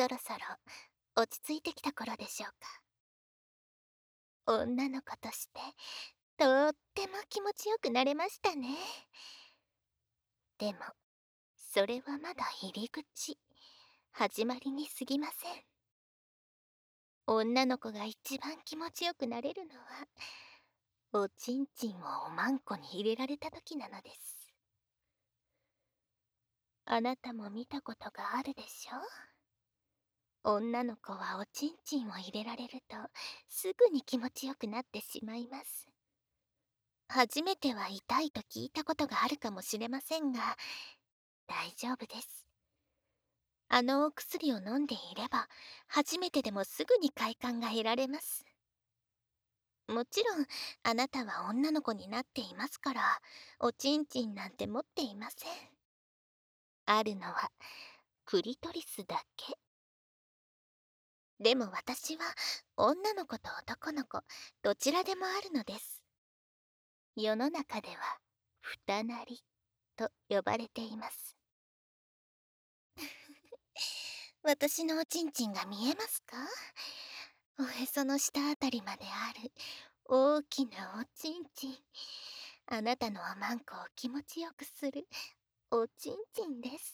そろそろ落ち着いてきた頃でしょうか。女の子としてとっても気持ちよくなれましたね。でもそれはまだ入り口、始まりに過ぎません。女の子が一番気持ちよくなれるのは、おちんちんをおまんこに入れられた時なのです。あなたも見たことがあるでしょ。女の子はおちんちんを入れられるとすぐに気持ちよくなってしまいます。初めては痛いと聞いたことがあるかもしれませんが、大丈夫です。あのお薬を飲んでいれば、初めてでもすぐに快感が得られます。もちろん、あなたは女の子になっていますから、おちんちんなんて持っていません。あるのは、クリトリスだけ。でも私は、女の子と男の子、どちらでもあるのです。世の中では、二なりと呼ばれています。私のおちんちんが見えますか？おへその下あたりまである大きなおちんちん。あなたのおまんこを気持ちよくするおちんちんです。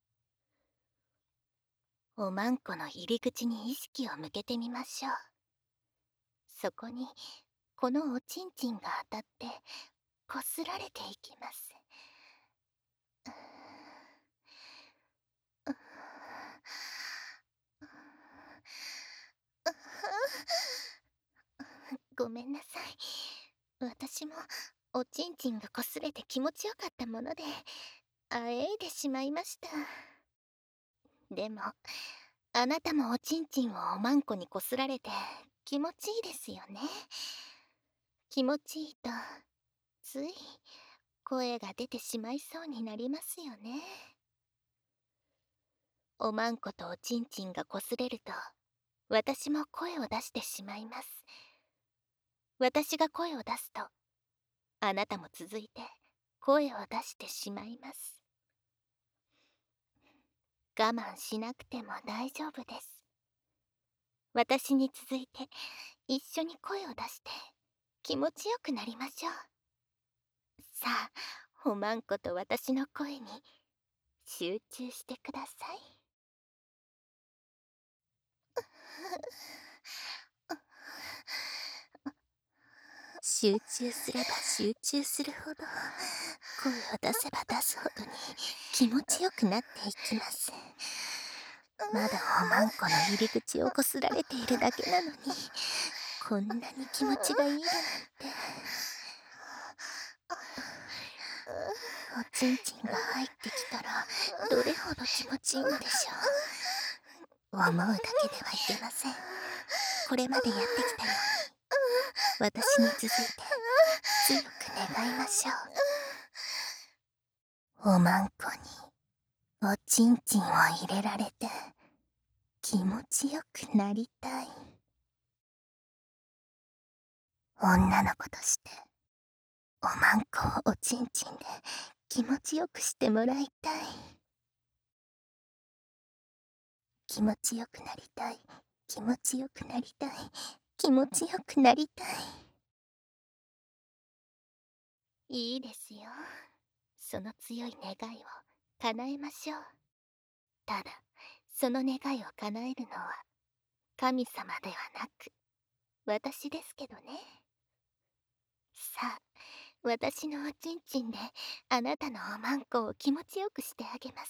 おまんこの入り口に意識を向けてみましょう。そこにこのおちんちんが当たってこすられていきます。ごめんなさい。私もおちんちんがこすれて気持ちよかったものであえいでしまいました。でもあなたもおちんちんをおまんこにこすられて気持ちいいですよね。気持ちいいとつい声が出てしまいそうになりますよね。おまんことおちんちんがこすれると私も声を出してしまいます。私が声を出すとあなたも続いて声を出してしまいます。我慢しなくても大丈夫です。私に続いて一緒に声を出して気持ちよくなりましょう。さあ、おまんこと私の声に集中してください。集中すれば集中するほど、声を出せば出すほどに気持ちよくなっていきます。まだおまんこの入り口をこすられているだけなのに、こんなに気持ちがいいだなんて。おちんちんが入ってきたらどれほど気持ちいいのでしょう。思うだけではいけません。これまでやってきたように私に続いて強く願いましょう。おまんこにおちんちんを入れられて気持ちよくなりたい。女の子としておまんこをおちんちんで気持ちよくしてもらいたい。気持ちよくなりたい。気持ちよくなりたい。気持ちよくなりたい。いいですよ。その強い願いを叶えましょう。ただ、その願いを叶えるのは神様ではなく私ですけどね。さあ、私のおちんちんであなたのおまんこを気持ちよくしてあげます。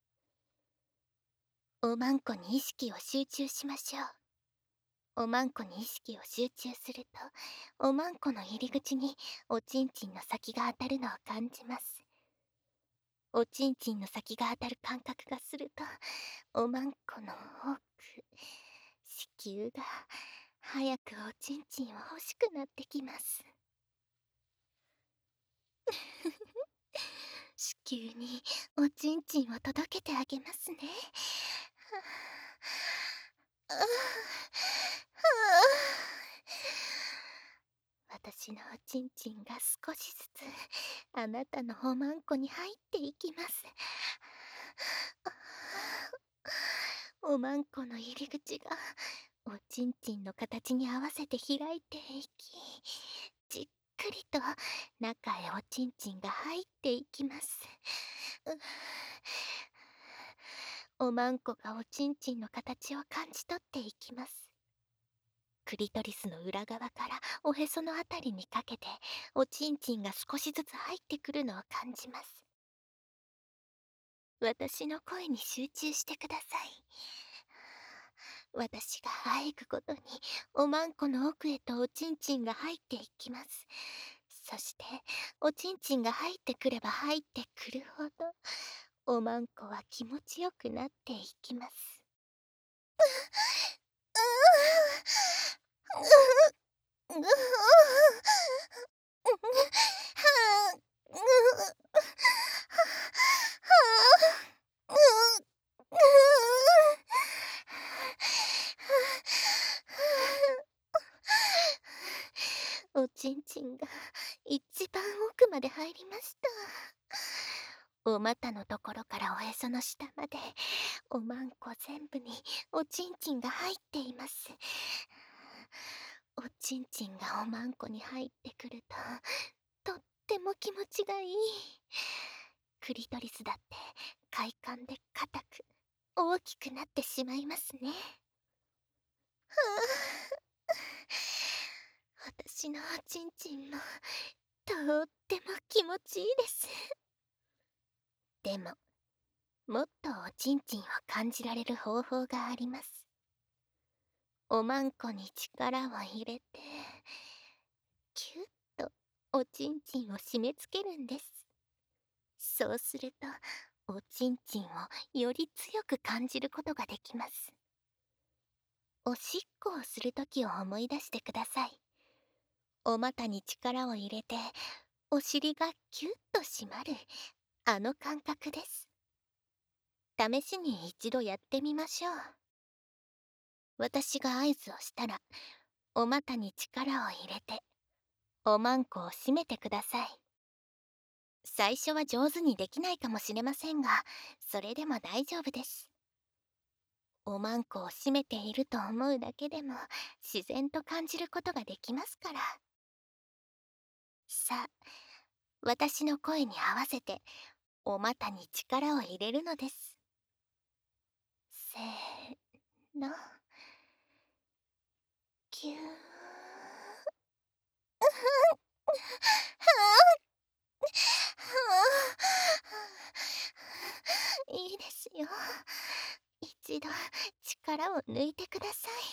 おまんこに意識を集中しましょう。おまんこに意識を集中すると、おまんこの入り口におちんちんの先が当たるのを感じます。おちんちんの先が当たる感覚がすると、おまんこの奥、子宮が早くおちんちんを欲しくなってきます。子宮におちんちんを届けてあげますね。私のおちんちんが少しずつあなたのおまんこに入っていきます。 おまんこの入り口がおちんちんの形に合わせて開いていき、じっくりと中へおちんちんが入っていきます。おまんこがおちんちんの形を感じ取っていきます。クリトリスの裏側からおへそのあたりにかけておちんちんが少しずつ入ってくるのを感じます。私の声に集中してください。私が喘ぐごとにおまんこの奥へとおちんちんが入っていきます。そしておちんちんが入ってくれば入ってくるほどおまんこは気持ちよくなっていきます。おちんちんが一番奥まで入りました。お股のところからおへその下までおまんこ全部におちんちんが入っています。おちんちんがおまんこに入ってくるととっても気持ちがいい。クリトリスだって快感で硬く大きくなってしまいますね。私のおちんちんもとっても気持ちいいです。でももっとおちんちんを感じられる方法があります。おまんこに力を入れてキュッとおちんちんを締め付けるんです。そうするとおちんちんをより強く感じることができます。おしっこをするときを思い出してください。お股に力を入れてお尻がキュッと締まるあの感覚です。試しに一度やってみましょう。私が合図をしたらお股に力を入れておまんこを締めてください。最初は上手にできないかもしれませんが、それでも大丈夫です。おまんこを締めていると思うだけでも自然と感じることができますから。さあ、私の声に合わせてお股に力を入れるのです。せーの、ぎゅー。いいですよ。一度力を抜いてください。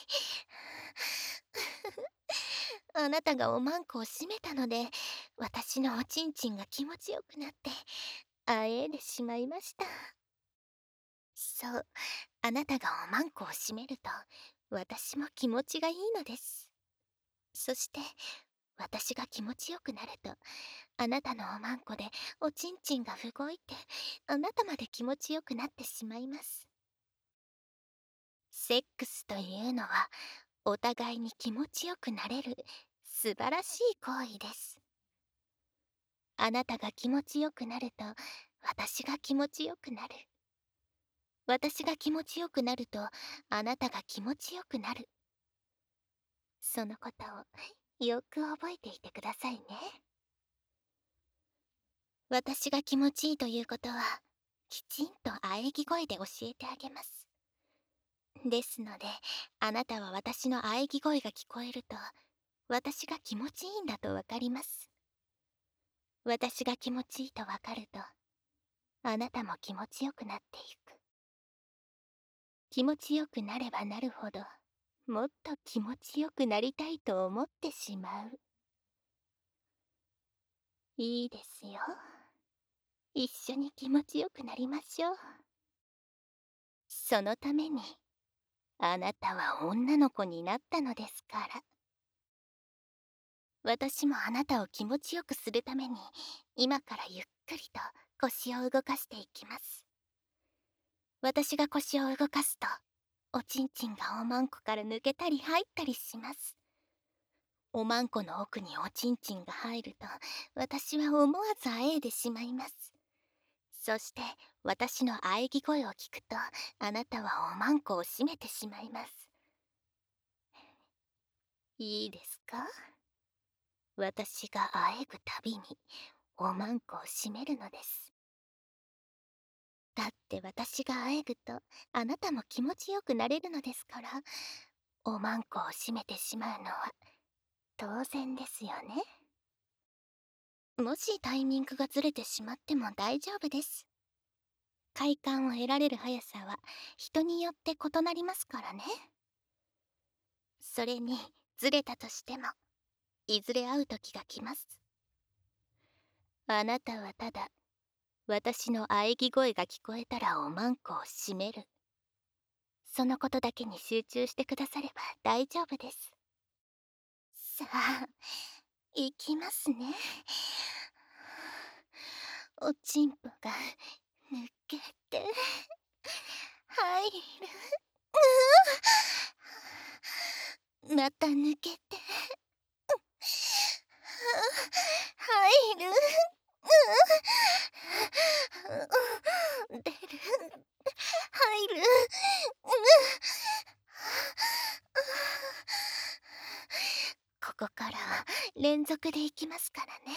あなたがおまんこを閉めたので私のおちんちんが気持ちよくなってあえいでしまいました。そう、あなたがおまんこを閉めると私も気持ちがいいのです。そして私が気持ちよくなるとあなたのおまんこでおちんちんが動いてあなたまで気持ちよくなってしまいます。セックスというのはお互いに気持ちよくなれる素晴らしい行為です。あなたが気持ちよくなると私が気持ちよくなる。私が気持ちよくなるとあなたが気持ちよくなる。そのことをよく覚えていてくださいね。私が気持ちいいということはきちんと喘ぎ声で教えてあげます。ですのであなたは私の喘ぎ声が聞こえると私が気持ちいいんだとわかります。私が気持ちいいとわかるとあなたも気持ちよくなっていく。気持ちよくなればなるほどもっと気持ちよくなりたいと思ってしまう。いいですよ。一緒に気持ちよくなりましょう。そのためにあなたは女の子になったのですから。私もあなたを気持ちよくするために今からゆっくりと腰を動かしていきます。私が腰を動かすとおちんちんがおまんこから抜けたり入ったりします。おまんこの奥におちんちんが入ると私は思わずあえいでしまいます。 そして私の喘ぎ声を聞くと、あなたはおまんこを閉めてしまいます。いいですか？私が喘ぐたびにおまんこを閉めるのです。だって私が喘ぐとあなたも気持ちよくなれるのですから、おまんこを閉めてしまうのは当然ですよね。もしタイミングがずれてしまっても大丈夫です。快感を得られる速さは人によって異なりますからね。それにずれたとしてもいずれ会う時が来ます。あなたはただ私の喘ぎ声が聞こえたらおまんこを閉める、そのことだけに集中してくだされば大丈夫です。さあ、行きますね。おちんぽが抜けて入る、また抜けて入る、出る、入る、ここからは連続でいきますからね。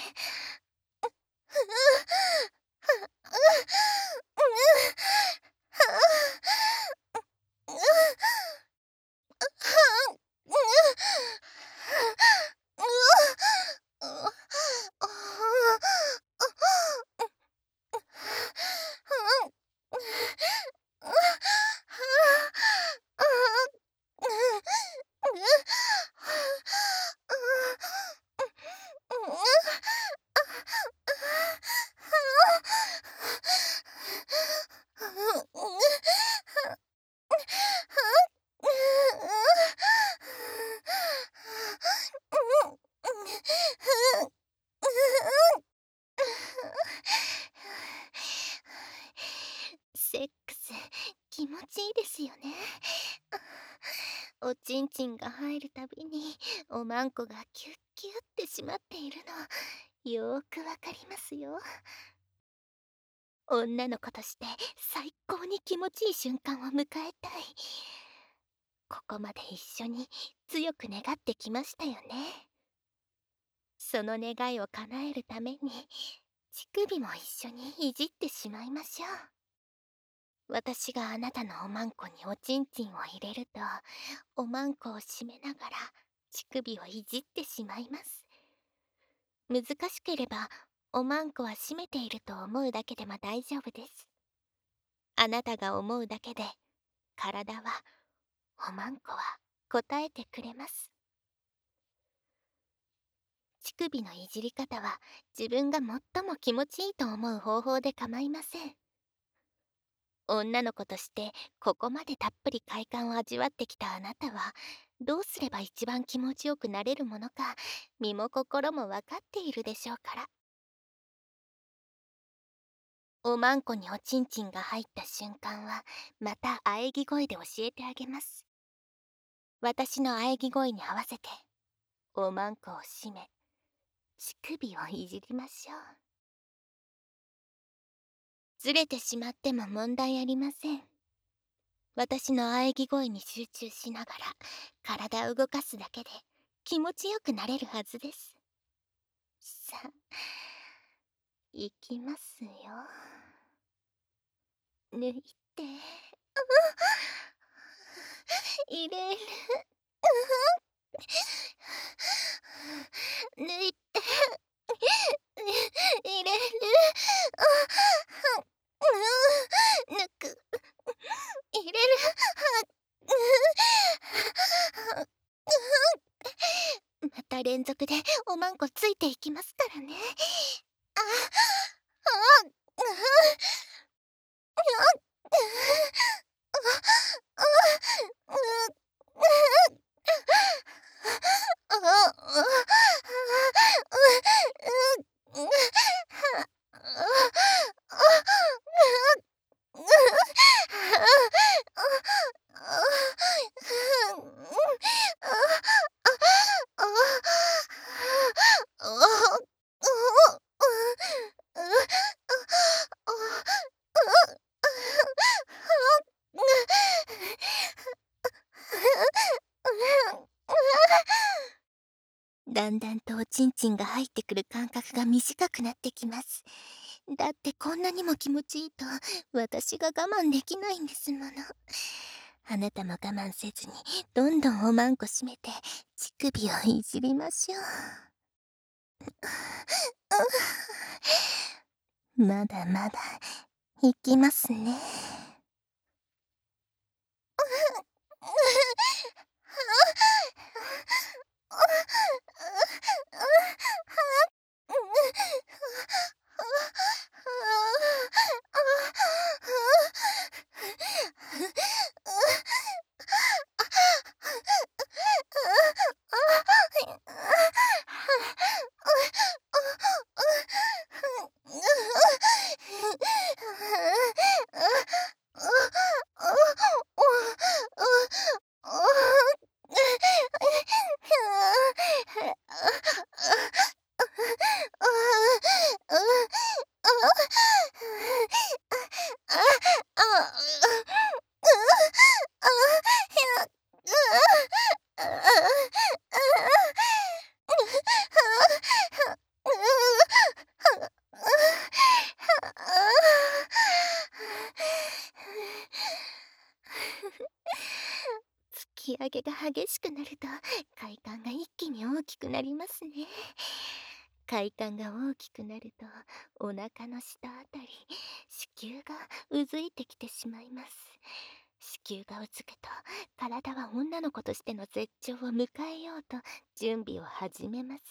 セックス気持ちいいですよね。おちんちんが入るたびにおまんこがキュッキュッってしまっているのよーくわかりますよ。女の子として最高に気持ちいい瞬間を迎えたい。ここまで一緒に強く願ってきましたよね。その願いを叶えるために乳首も一緒にいじってしまいましょう。私があなたのおまんこにおちんちんを入れると、おまんこを閉めながら乳首をいじってしまいます。難しければおまんこは閉めていると思うだけでも大丈夫です。あなたが思うだけで体は、おまんこは答えてくれます。乳首のいじり方は自分が最も気持ちいいと思う方法で構いません。女の子としてここまでたっぷり快感を味わってきたあなたは、どうすれば一番気持ちよくなれるものか身も心も分かっているでしょうから。おまんこにおちんちんが入った瞬間はまた喘ぎ声で教えてあげます。私の喘ぎ声に合わせておまんこを閉め、乳首をいじりましょう。ずれてしまっても問題ありません。私の喘ぎ声に集中しながら体を動かすだけで気持ちよくなれるはずです。さあ、いきますよ。抜いて、入れる、抜いて、入れる、抜く、入れる、また連続でおまんこついていきますからね。あ、あ、 だんだんとおちんちんが入ってくる間隔が短くなってきます。だってこんなにも気持ちいいと私が我慢できないんですもの。あなたも我慢せずにどんどんおまんこ締めて乳首をいじりましょう。まだまだいきますね。突き上げが激しくなると快感が一気に大きくなりますね。快感が大きくなるとお腹の下あたり子宮がうずいてきてしまいます。子宮がうずくと体は女の子としての絶頂を迎えようと準備を始めます。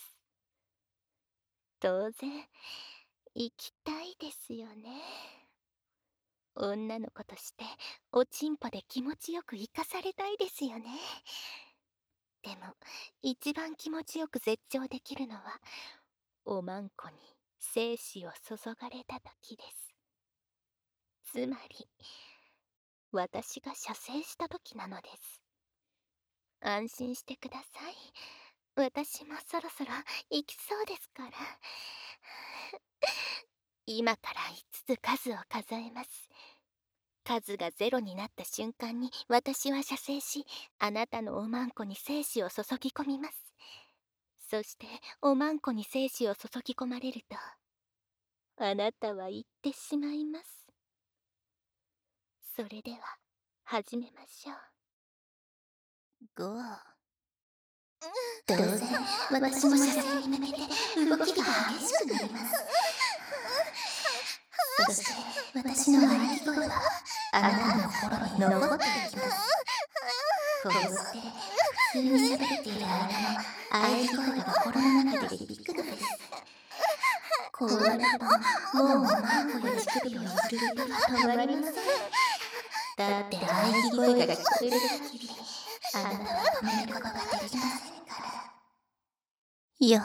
当然行きたいですよね。女の子としておちんぽで気持ちよく生かされたいですよね。でも一番気持ちよく絶頂できるのはおまんこに精子を注がれた時です。つまり私が射精した時なのです。安心してください。私もそろそろ行きそうですから。今から5つ数を数えます。数が0になった瞬間に私は射精し、あなたのおまんこに精子を注ぎ込みます。そしておまんこに精子を注ぎ込まれると、あなたは言ってしまいます。それでは始めましょう。5。当然私も射精に向けて動きが激しくなります。そして私の喘ぎ声はあなたの心に残っていきます。こうして普通に喋っている間も喘ぎ声が心の中で響くのです。こうなるともうおまんこや乳首をいじることは止まりません。だって喘ぎ声が聞こえる限りあなたは止めることができませんから。4。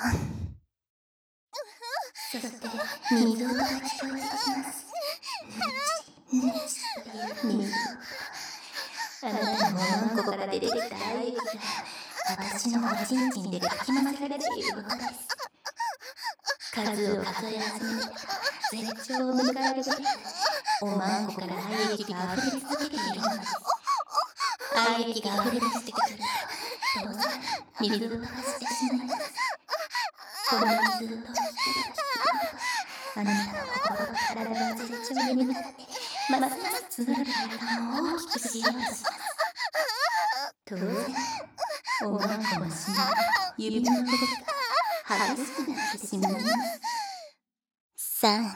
そして水音が聞こえてきます。ぬちぬちという水音。あなたのおまんこから出てきた喘ぎが私のおちんちんでかき混ぜられていることです。数を数え始めて絶頂を迎えるべくおまんこから唾液が溢れ続けているのです。唾液が溢れ出してくると当然水を沸かしてしまいます。この水を通してあなたの心と体が絶頂に向かってますます募る快感を大きくしようとします。当然おまんこのしな指の動きが激しくなってしまいます。3。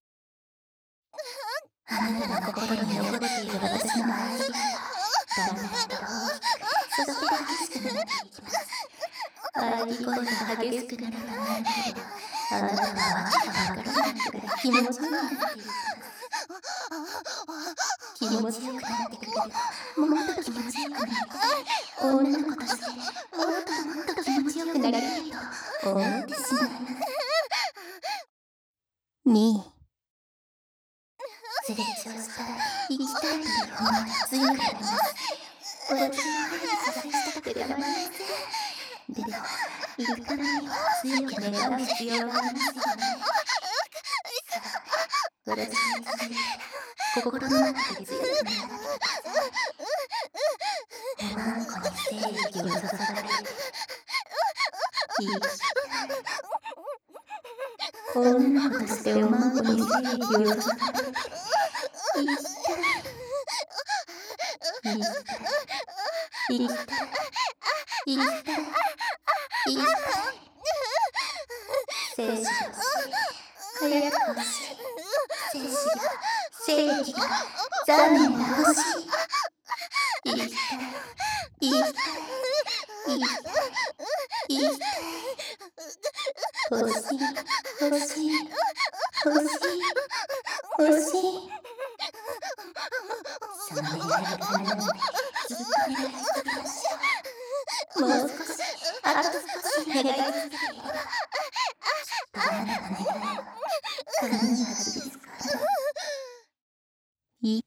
あなたの心に残っている私の喘ぎがだんだんと大きくそして激しくなっていきます。喘ぎ声が激しくなればなるほどあなたはわけがわからないくらい気持ちよくなっていきます。気持ちよくなってくるともっと気持ちよくなりたい女の子としてもっともっと気持ちよくなりたいと思ってしまいます。2。絶頂したら生きたいという思いが強くなります。私も早く射精したくてたまりません。でも行くためには強く願う必要がありますよね。さあ私に続いて心の中で強く願ってください。おまんこに精液を注がれる息しておまんこに精液を注がれて、痛い、痛い、痛い、痛い、痛い、精子が欲しい、早く欲しい、精液が、ザメが欲しい、痛い、痛い、痛い、痛い、欲しい、欲しい、欲しい、欲しい。その願いが叶うまでずっと願い続けましょう。もう少し、あと少し願い続けていれば、きっとあなたの願いは叶うはずですから。1、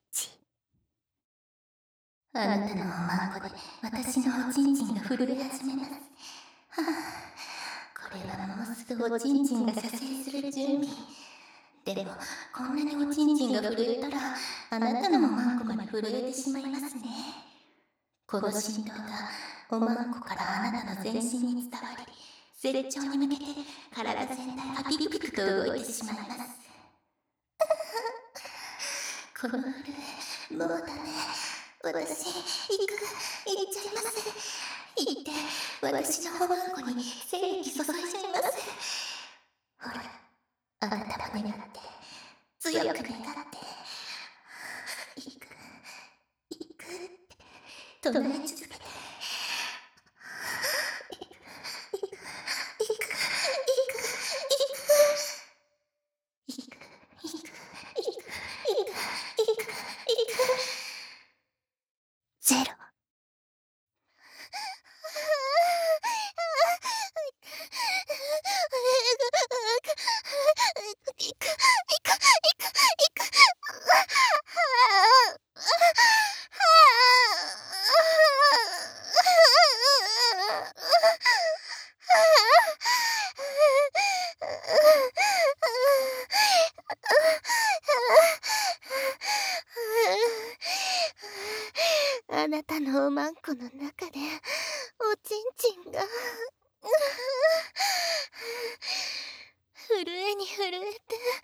あなたのおまんこで私のおちんちんが震え始めます。はあ、これはもうすぐおちんちんが射精する準備。でも、こんなにおちんちんが震えたら、あなたのおまんこまで震えてしまいますね。この振動がおまんこからあなたの全身に伝わり、絶頂に向けて体全体がピクピクと動いてしまいます。この震え、もうダメ。私、行っちゃいます。行って、私のおまんこに精液注いじゃいます。ほら、あなたも願って、強く願って、行くって唱え続けて。ゼロ。あなたのおまんこの中でおちんちんが震えに震えて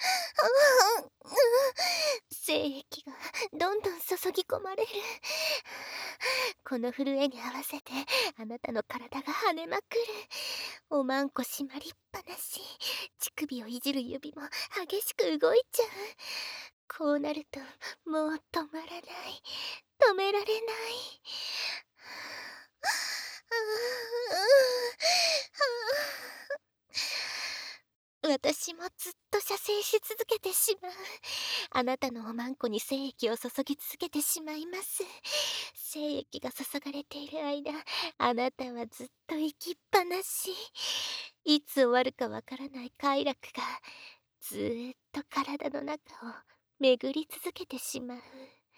精液がどんどん注ぎ込まれる。この震えに合わせてあなたの体が跳ねまくる。おまんこ締まりっぱなし、乳首をいじる指も激しく動いちゃう。こうなるともう止まらない、止められない。私もずっと射精し続けてしまう。あなたのおまんこに精液を注ぎ続けてしまいます。精液が注がれている間、あなたはずっと生きっぱなし。いつ終わるかわからない快楽がずーっと体の中を巡り続けてしまう。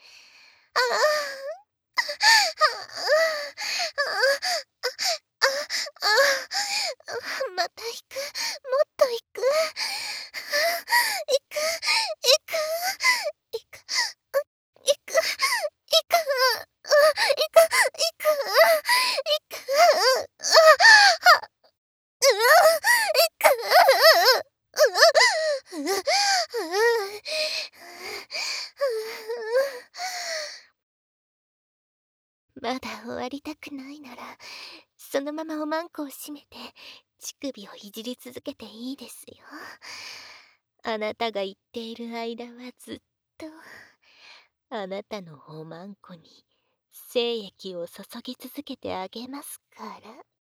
また行く、もっと行く。行く、行く、行く、行く、行く、行く、行く、まだ終わりたくないなら、そのままおまんこを閉めて乳首をいじり続けていいですよ。あなたが言っている間はずっとあなたのおまんこに精液を注ぎ続けてあげますから。